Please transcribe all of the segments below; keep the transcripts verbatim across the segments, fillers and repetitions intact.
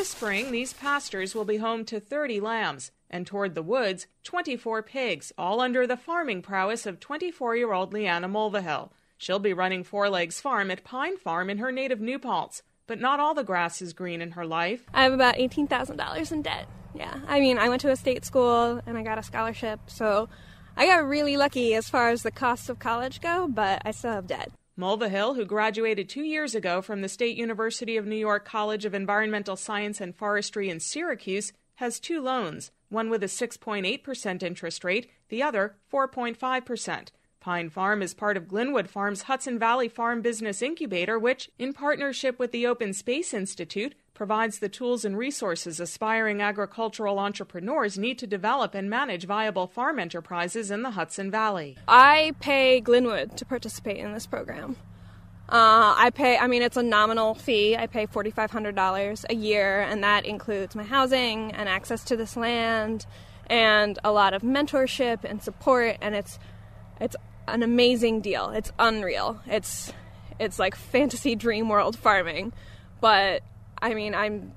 the spring, these pastures will be home to thirty lambs, and toward the woods, twenty-four pigs, all under the farming prowess of twenty-four-year-old Leanna Mulvihill. She'll be running Four Legs Farm at Pine Farm in her native New Paltz. But not all the grass is green in her life. I have about eighteen thousand dollars in debt. Yeah, I mean, I went to a state school and I got a scholarship, so I got really lucky as far as the costs of college go, but I still have debt. Mulvihill, who graduated two years ago from the State University of New York College of Environmental Science and Forestry in Syracuse, has two loans, one with a six point eight percent interest rate, the other four point five percent. Pine Farm is part of Glenwood Farm's Hudson Valley Farm Business Incubator, which, in partnership with the Open Space Institute, provides the tools and resources aspiring agricultural entrepreneurs need to develop and manage viable farm enterprises in the Hudson Valley. I pay Glenwood to participate in this program. Uh, I pay, I mean, it's a nominal fee. I pay four thousand five hundred dollars a year, and that includes my housing and access to this land and a lot of mentorship and support, and it's it's an amazing deal. It's unreal. It's it's like fantasy dream world farming, but I mean, I'm.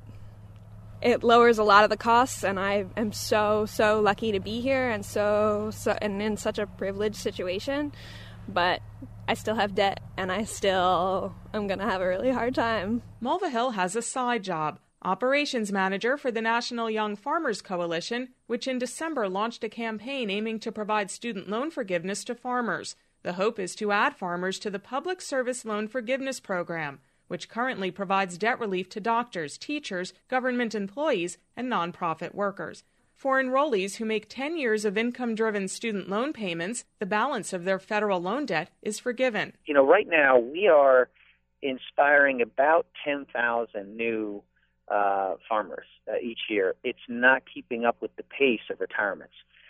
It lowers a lot of the costs, and I am so so lucky to be here, and so so and in such a privileged situation. But I still have debt, and I still am gonna have a really hard time. Mulvihill has a side job, operations manager for the National Young Farmers Coalition, which in December launched a campaign aiming to provide student loan forgiveness to farmers. The hope is to add farmers to the Public Service Loan Forgiveness Program, which currently provides debt relief to doctors, teachers, government employees, and nonprofit workers. For enrollees who make ten years of income-driven student loan payments, the balance of their federal loan debt is forgiven. You know, right now we are inspiring about ten thousand new uh, farmers uh, each year. It's not keeping up with the pace of retirements.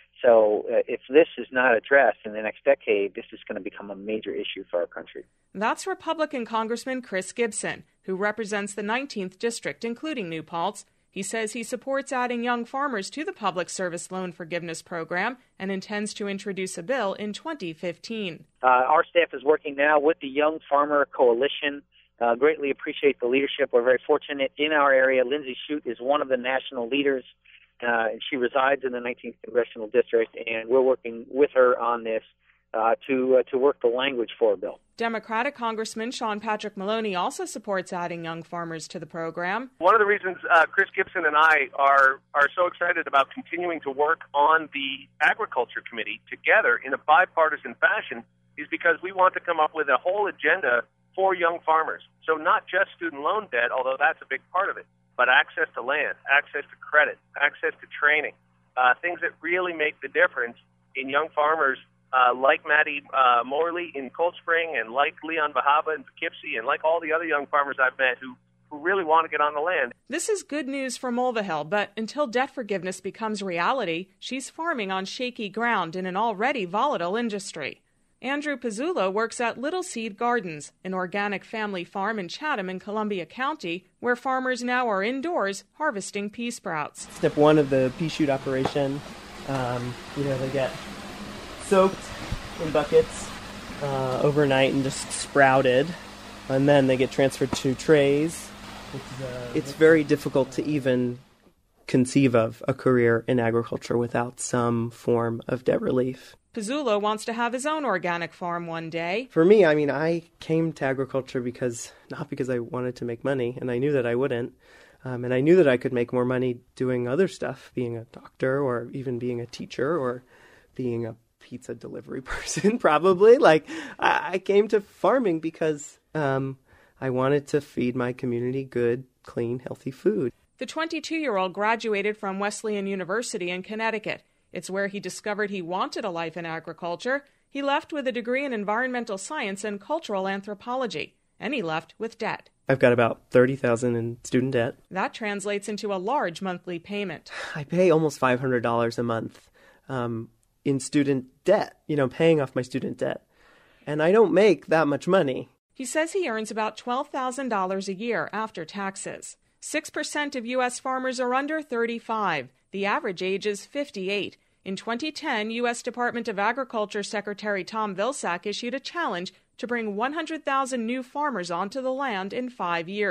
So uh, if this is not addressed in the next decade, this is going to become a major issue for our country. That's Republican Congressman Chris Gibson, who represents the nineteenth District, including New Paltz. He says he supports adding young farmers to the Public Service Loan Forgiveness Program and intends to introduce a bill in twenty fifteen. Uh, our staff is working now with the Young Farmer Coalition. Uh, greatly appreciate the leadership. We're very fortunate in our area. Lindsay Shute is one of the national leaders, uh, and she resides in the nineteenth Congressional District, and we're working with her on this uh, to uh, to work the language for a bill. Democratic Congressman Sean Patrick Maloney also supports adding young farmers to the program. One of the reasons uh, Chris Gibson and I are, are so excited about continuing to work on the Agriculture Committee together in a bipartisan fashion is because we want to come up with a whole agenda for young farmers. So not just student loan debt, although that's a big part of it, but access to land, access to credit, access to training, uh, things that really make the difference in young farmers Uh, like Maddie uh, Morley in Cold Spring and like Leon Bahaba in Poughkeepsie and like all the other young farmers I've met who, who really want to get on the land. This is good news for Mulvihill, but until debt forgiveness becomes reality, she's farming on shaky ground in an already volatile industry. Andrew Pizzullo works at Little Seed Gardens, an organic family farm in Chatham in Columbia County, where farmers now are indoors harvesting pea sprouts. Step one of the pea shoot operation, um, you know, they get soaked in buckets uh, overnight and just sprouted, and then they get transferred to trays. It's, uh, it's very difficult to even conceive of a career in agriculture without some form of debt relief. Pizzullo wants to have his own organic farm one day. For me, I mean, I came to agriculture because, not because I wanted to make money, and I knew that I wouldn't, um, and I knew that I could make more money doing other stuff, being a doctor or even being a teacher or being a pizza delivery person, probably. Like, I, I came to farming because um, I wanted to feed my community good, clean, healthy food. The twenty-two-year-old graduated from Wesleyan University in Connecticut. It's where he discovered he wanted a life in agriculture. He left with a degree in environmental science and cultural anthropology, and he left with debt. I've got about thirty thousand dollars in student debt. That translates into a large monthly payment. I pay almost five hundred dollars a month. Um, in student debt, you know, paying off my student debt. And I don't make that much money. He says he earns about twelve thousand dollars a year after taxes. six percent of U S farmers are under thirty-five. The average age is fifty-eight. In twenty ten, U S Department of Agriculture Secretary Tom Vilsack issued a challenge to bring one hundred thousand new farmers onto the land in five years.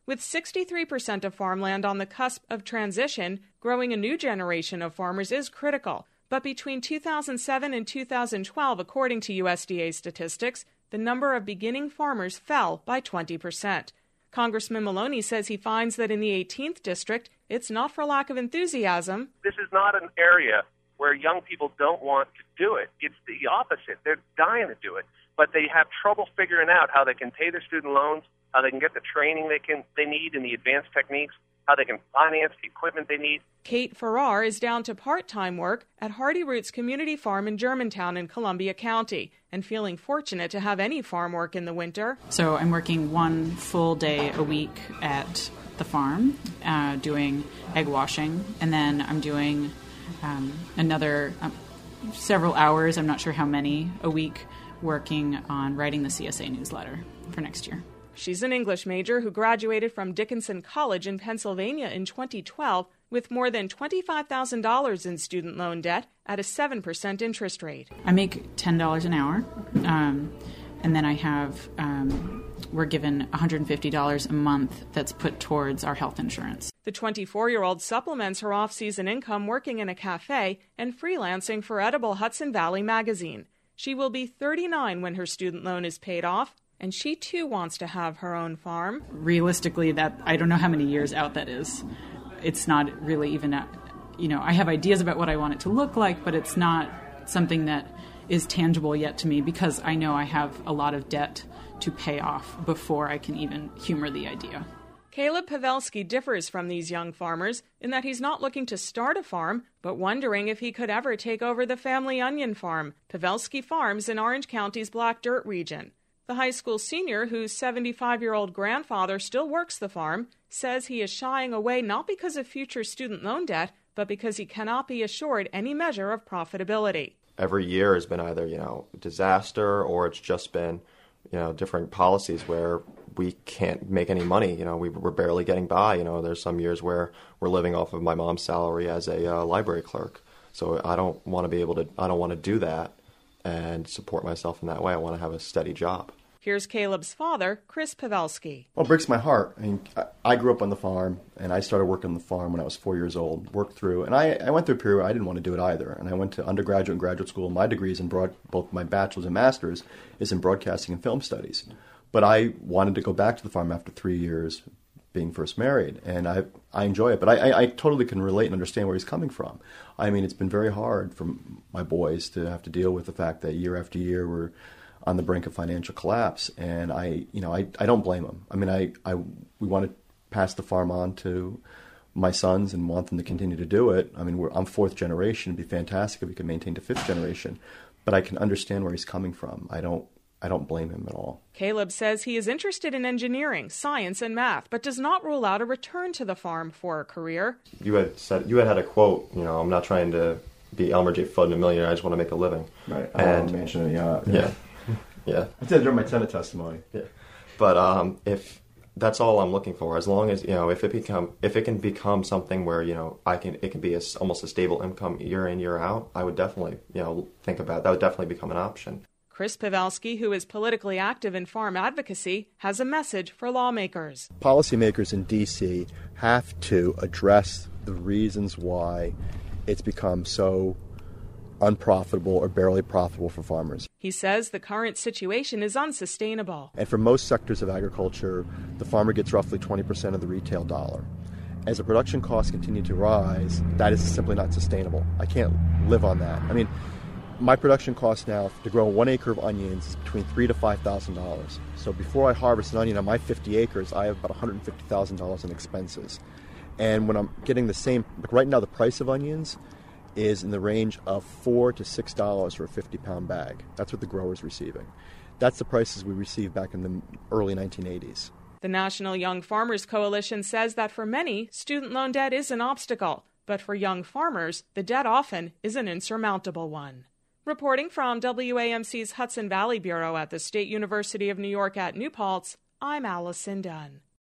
With sixty-three percent of farmland on the cusp of transition, growing a new generation of farmers is critical. But between two thousand seven and two thousand twelve, according to U S D A statistics, the number of beginning farmers fell by twenty percent. Congressman Maloney says he finds that in the eighteenth District, it's not for lack of enthusiasm. This is not an area where young people don't want to do it. It's the opposite. They're dying to do it, but they have trouble figuring out how they can pay their student loans, how they can get the training they can they need in the advanced techniques, how they can finance the equipment they need. Kate Farrar is down to part-time work at Hardy Roots Community Farm in Germantown in Columbia County and feeling fortunate to have any farm work in the winter. So I'm working one full day a week at the farm, uh, doing egg washing, and then I'm doing um, another um, several hours, I'm not sure how many, a week working on writing the C S A newsletter for next year. She's an English major who graduated from Dickinson College in Pennsylvania in twenty twelve with more than twenty-five thousand dollars in student loan debt at a seven percent interest rate. I make ten dollars an hour, um, and then I have, um, we're given one hundred fifty dollars a month that's put towards our health insurance. The twenty-four-year-old supplements her off-season income working in a cafe and freelancing for Edible Hudson Valley magazine. She will be thirty-nine when her student loan is paid off, and she too wants to have her own farm. Realistically, that I don't know how many years out that is. It's not really even, a, you know, I have ideas about what I want it to look like, but it's not something that is tangible yet to me because I know I have a lot of debt to pay off before I can even humor the idea. Caleb Pavelski differs from these young farmers in that he's not looking to start a farm, but wondering if he could ever take over the family onion farm, Pavelski Farms in Orange County's Black Dirt region. The high school senior, whose seventy-five-year-old grandfather still works the farm, says he is shying away not because of future student loan debt, but because he cannot be assured any measure of profitability. Every year has been either, you know, disaster or it's just been, you know, different policies where we can't make any money. You know, we, we're barely getting by. You know, there's some years where we're living off of my mom's salary as a uh, library clerk. So I don't want to be able to, I don't want to do that and support myself in that way. I want to have a steady job. Here's Caleb's father, Chris Pavelski. Well, it breaks my heart. I mean, I grew up on the farm, and I started working on the farm when I was four years old, worked through, and I, I went through a period where I didn't want to do it either. And I went to undergraduate and graduate school. My degrees in broad, both my bachelor's and master's is in broadcasting and film studies. But I wanted to go back to the farm after three years being first married, and I I enjoy it. But I, I, I totally can relate and understand where he's coming from. I mean, it's been very hard for my boys to have to deal with the fact that year after year we're on the brink of financial collapse, and I, you know, I, I don't blame them. I mean, I, I, we want to pass the farm on to my sons and want them to continue to do it. I mean, we're, I'm fourth generation. It'd be fantastic if we could maintain to fifth generation, but I can understand where he's coming from. I don't, I don't blame him at all. Caleb says he is interested in engineering, science, and math, but does not rule out a return to the farm for a career. You had said, you had had a quote, you know, I'm not trying to be Elmer J. Fudd, a millionaire. I just want to make a living. Right. And I mentioned it, yeah. yeah. yeah. Yeah, I did during my Senate testimony. Yeah, but um, if that's all I'm looking for, as long as you know, if it become, if it can become something where you know, I can, it can be a, almost a stable income year in year out, I would definitely, you know, think about that. Would definitely become an option. Chris Pavelski, who is politically active in farm advocacy, has a message for lawmakers. Policymakers in D C have to address the reasons why it's become so unprofitable or barely profitable for farmers. He says the current situation is unsustainable. And for most sectors of agriculture, the farmer gets roughly twenty percent of the retail dollar. As the production costs continue to rise, that is simply not sustainable. I can't live on that. I mean, my production cost now to grow one acre of onions is between three to five thousand dollars. So before I harvest an onion on my fifty acres, I have about one hundred fifty thousand dollars in expenses. And when I'm getting the same, like right now, the price of onions is in the range of four to six dollars for a fifty pound bag. That's what the grower's receiving. That's the prices we received back in the early nineteen eighties. The National Young Farmers Coalition says that for many, student loan debt is an obstacle, but for young farmers, the debt often is an insurmountable one. Reporting from W A M C's Hudson Valley Bureau at the State University of New York at New Paltz, I'm Allison Dunn.